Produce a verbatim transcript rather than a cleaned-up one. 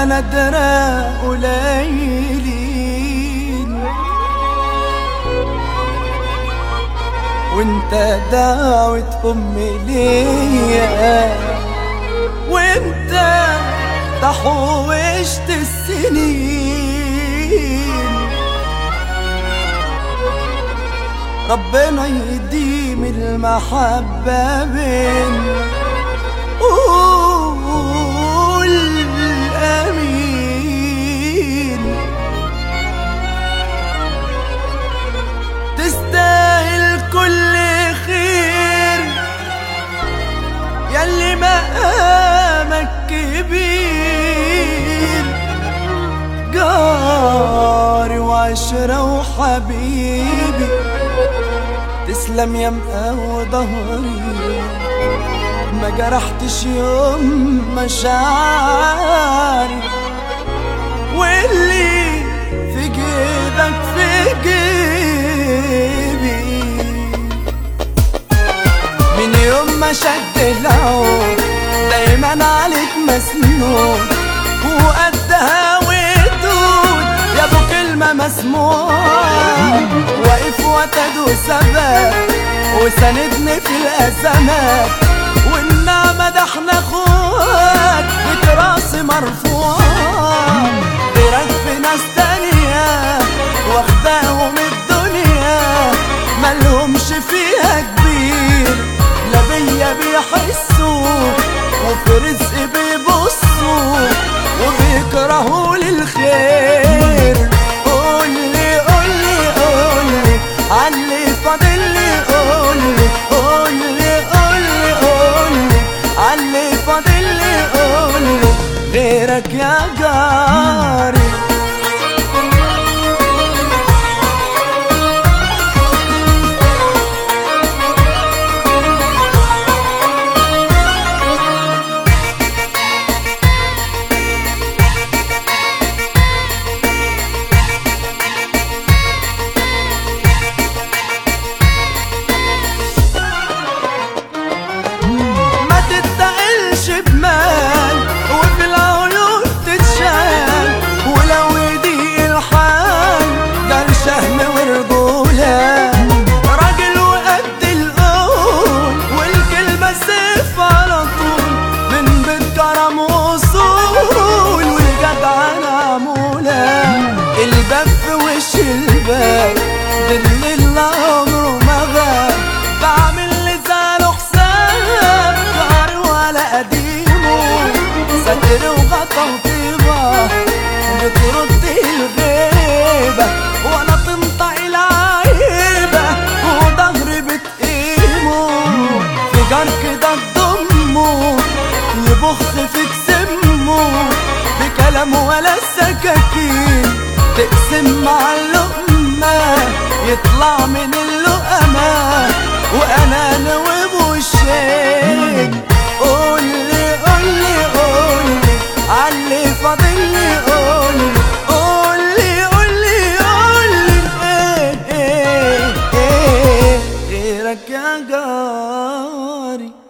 نادرة قليلين، وانت دعوة أمي ليا، وانت تحوشت السنين. ربنا يديم المحبة بينا، قول آمين. تستاهل كل خير ياللي مقامك كبير، جاري وعشرة وحبيبي، تسلم يا مقاوي ظهري، ما جرحتش يوم مشاعري، واللي في جيبك في جيبي. من يوم ما شد العود دايما عليك مسنون، وقدها ودود يا ابو كلمة مسموعة، واقف وتد وثبات وساندني في الازمات، والنعمة ده احنا اخوات بتراسي مرفوعة. غيرك في ناس تانية واخداهم الدنيا مالهمش فيها كبير، لا بيا بيحسوا وفي رزقي بيبصوا وبيكرهوا للخير. قولي قولي قولي عاللي فاضلي، قولي قولي قولي قولي عاللي فاضلي، قولي غيرك يا جاري. الباب في وش الباب دل اللي عمره ما غاب، بعمل لزاله حساب جاري ولا قديمه، ستر وغطا وطيبة بترد الغيبة، وانا تنطق العيبة وضهري بتقيمه. في جار كده تضمه يبخ فيك سمه بكلام ولا السكاكين، تقسم مع اللقمة يطلع من اللقمة وأنا نوب وشين. قولي قولي قولي عاللي فاضلي، قولي قولي قولي قولي ايه ايه ايه غيرك يا جاري.